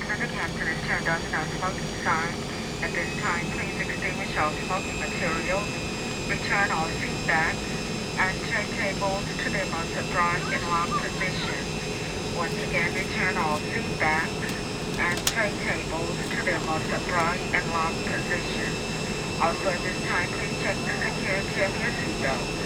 and the captain has turned on the no smoking sign. At this time, please extinguish all smoking materials, return all seat backs, and tray tables to their most upright and locked positions. Once again, return all seat backs and tray tables to their most upright and locked positions. Also at this time, please check the security of your seatbelt.